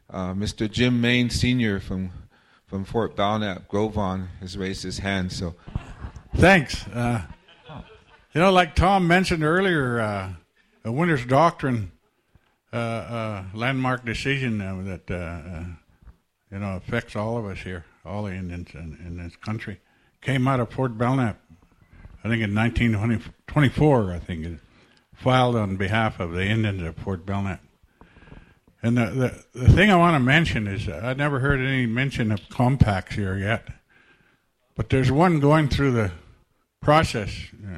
Mr. Jim Main Sr. from Fort Belknap, Grovon, has raised his hand. So, thanks. Like Tom mentioned earlier, a Winter's Doctrine landmark decision that affects all of us here, all the Indians in this country, came out of Fort Belknap. I think in 1924. I think it filed on behalf of the Indians of Fort Belknap. And the thing I want to mention is I never heard any mention of compacts here yet, but there's one going through the process,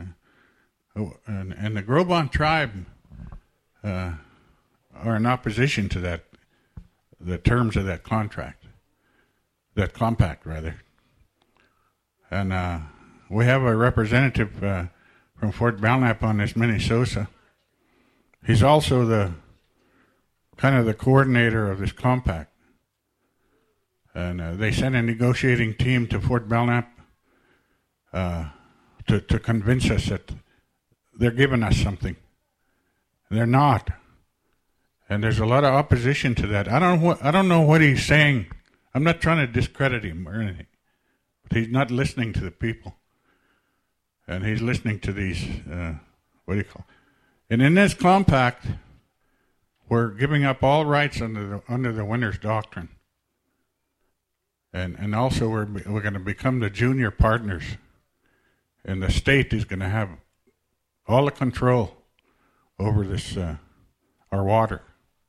and the Gros-Ventre tribe are in opposition to that, the terms of that compact rather. And we have a representative from Fort Belknap on this, Minnesota. He's also the coordinator of this compact. And they sent a negotiating team to Fort Belknap to convince us that they're giving us something. They're not. And there's a lot of opposition to that. I don't know what he's saying. I'm not trying to discredit him or anything. But he's not listening to the people. And he's listening to these, And in this compact, we're giving up all rights under the Winter's Doctrine. And also we're going to become the junior partners. And the state is going to have all the control over this, our water.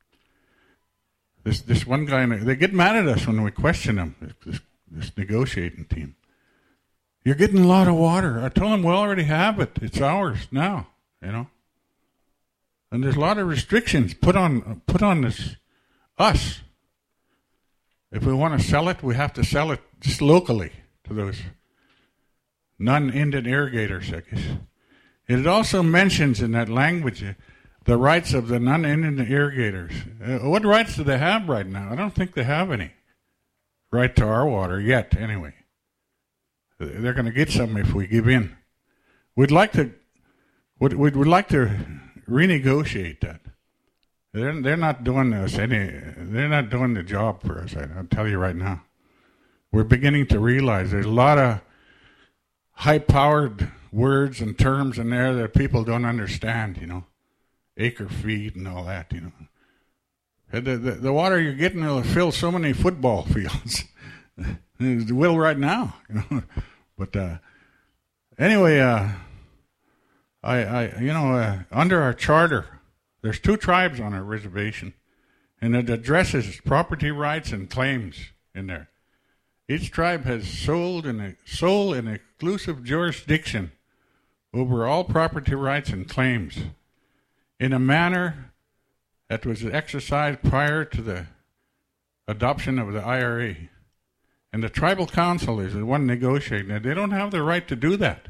This one guy, they get mad at us when we question them, this negotiating team. You're getting a lot of water. I told them we already have it. It's ours now, And there's a lot of restrictions put on us. If we want to sell it, we have to sell it just locally to those non-Indian irrigators, I guess. It also mentions in that language the rights of the non-Indian irrigators. What rights do they have right now? I don't think they have any right to our water yet, anyway. They're going to get some if we give in. We'd like to renegotiate that. They're not doing us they're not doing the job for us, I'll tell you right now. We're beginning to realize there's a lot of high-powered words and terms in there that people don't understand, acre feet and all that, The water you're getting will fill so many football fields. It will right now, But anyway, under our charter, there's 2 tribes on our reservation, and it addresses property rights and claims in there. Each tribe has sole and exclusive jurisdiction over all property rights and claims in a manner that was exercised prior to the adoption of the IRA. And the tribal council is the one negotiating it. They don't have the right to do that,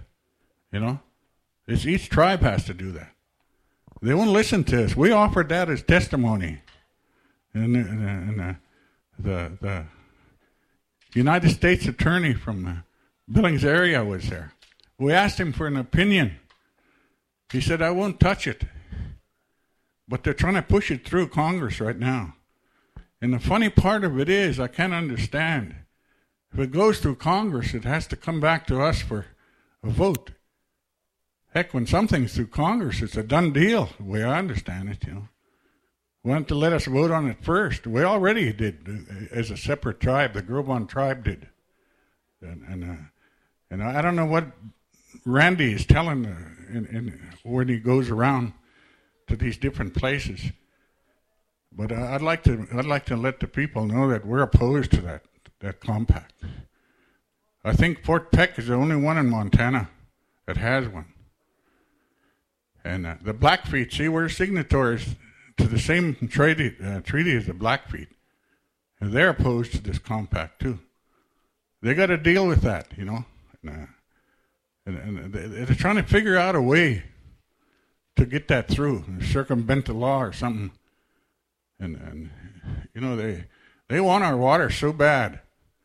It's each tribe has to do that. They won't listen to us. We offered that as testimony. And the United States attorney from Billings area was there. We asked him for an opinion. He said, I won't touch it. But they're trying to push it through Congress right now. And the funny part of it is, I can't understand. If it goes through Congress, it has to come back to us for a vote. Heck, when something's through Congress, it's a done deal, the way I understand it, Want to let us vote on it first. We already did, as a separate tribe. The Gros-Ventre tribe did. And I don't know what Randy is telling when he goes around to these different places. But I'd like to let the people know that we're opposed to that compact. I think Fort Peck is the only one in Montana that has one. And the Blackfeet, see, we're signatories to the same treaty as the Blackfeet. And they're opposed to this compact, too. They got to deal with that, And they're trying to figure out a way to get that through, circumvent the law or something. And they want our water so bad.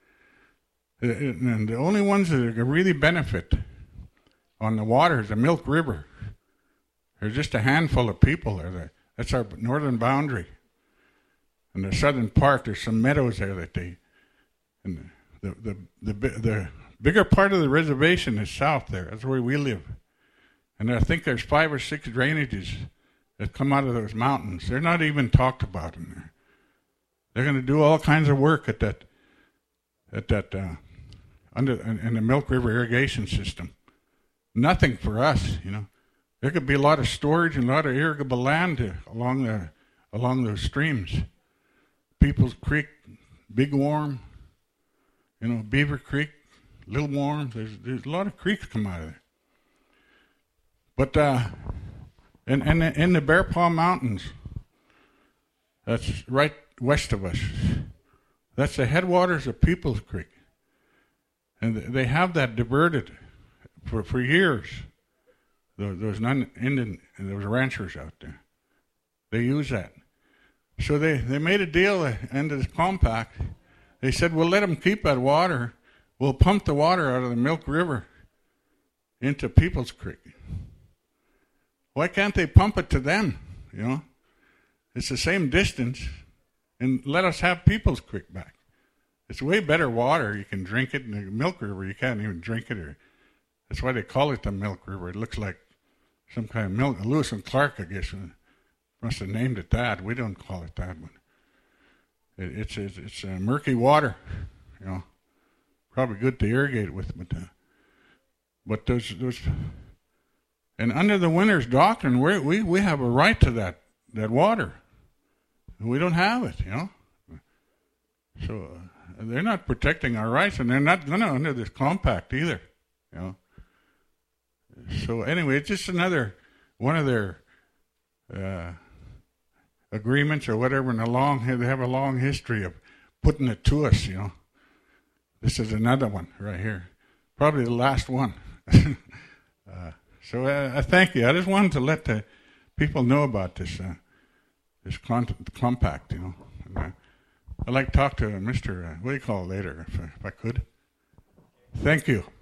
And the only ones that are really benefit on the water is the Milk River. There's just a handful of people there. That's our northern boundary. in the southern part, there's some meadows there that they, and the bigger part of the reservation is south there. That's where we live. And I think there's 5 or 6 drainages that come out of those mountains. They're not even talked about in there. They're going to do all kinds of work in the Milk River irrigation system. Nothing for us, you know. There could be a lot of storage and a lot of irrigable land along those streams. People's Creek, Big Worm, you know, Beaver Creek, Little Worm. There's a lot of creeks come out of there. But in the Bear Paw Mountains, that's right west of us. That's the headwaters of People's Creek. And they have that diverted for years. Those non-Indian, those ranchers out there, they use that. So they made a deal into this compact. They said, we'll let them keep that water. We'll pump the water out of the Milk River into People's Creek. Why can't they pump it to them, you know? It's the same distance, and let us have People's Creek back. It's way better water. You can drink it. In the Milk River, you can't even drink it. That's why they call it the Milk River. It looks like some kind of milk. Lewis and Clark, I guess, must have named it that. We don't call it that one. It's murky water, you know. Probably good to irrigate with, but those. And under the Winter's Doctrine, we have a right to that water. We don't have it, you know. So they're not protecting our rights, and they're not going to under this compact either, you know. So anyway, it's just another one of their agreements or whatever. And they have a long history of putting it to us, you know. This is another one right here, probably the last one. So I thank you. I just wanted to let the people know about this compact, you know. And, I'd like to talk to Mr. What do you call it later, if I could. Thank you.